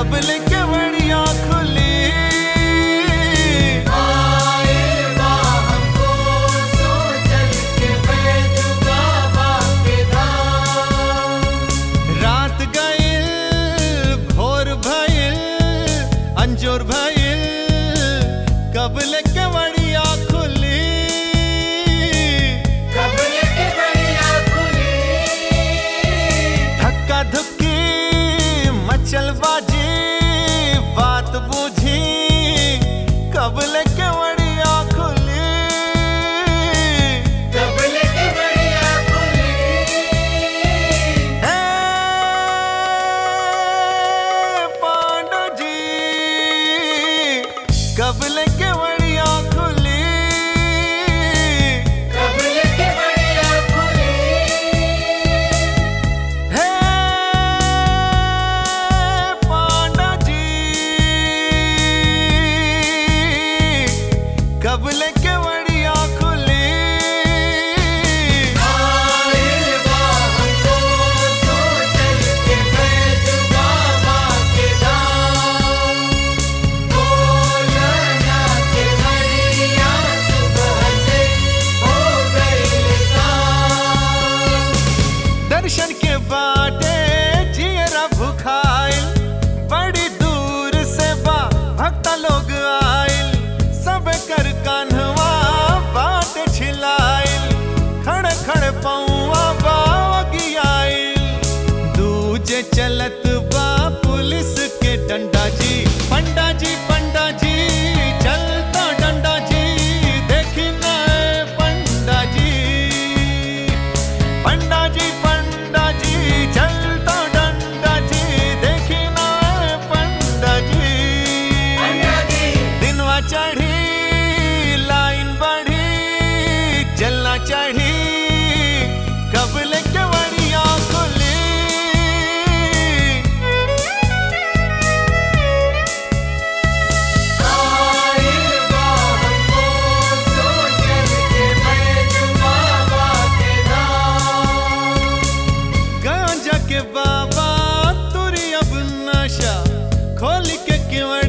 कबल के बढ़िया खुली रात गइल भोर भइल अंजोर भइल कबल के बढ़िया खुली धक्का धुक्की मचल बाजी बात बूझी कबल के बढ़िया खुली हे पांडा जी कबल के बढ़िया खुली हे पांडा जी कबल के बढ़िया खुली दर्शन के बाटे जियरा भुखाइल बड़ी दूर से बा भक्ता लोग आइल सब कर कान्हवा बात छिलाइल खड़ खड़ पौआ बागी आइल दूजे चलत बा पुलिस के डंडा जी पंडा जी चलता डंडा जी देखी ना पंडा जी पंडा जी चलता डंडा जी देखी ना पंडा जी दिनवा चढ़ी लाइन बढ़ी चलना चढ़ी कबल के बढ़िया खुली गांजा के बाबा तुरी अब नशा खोल के केवड़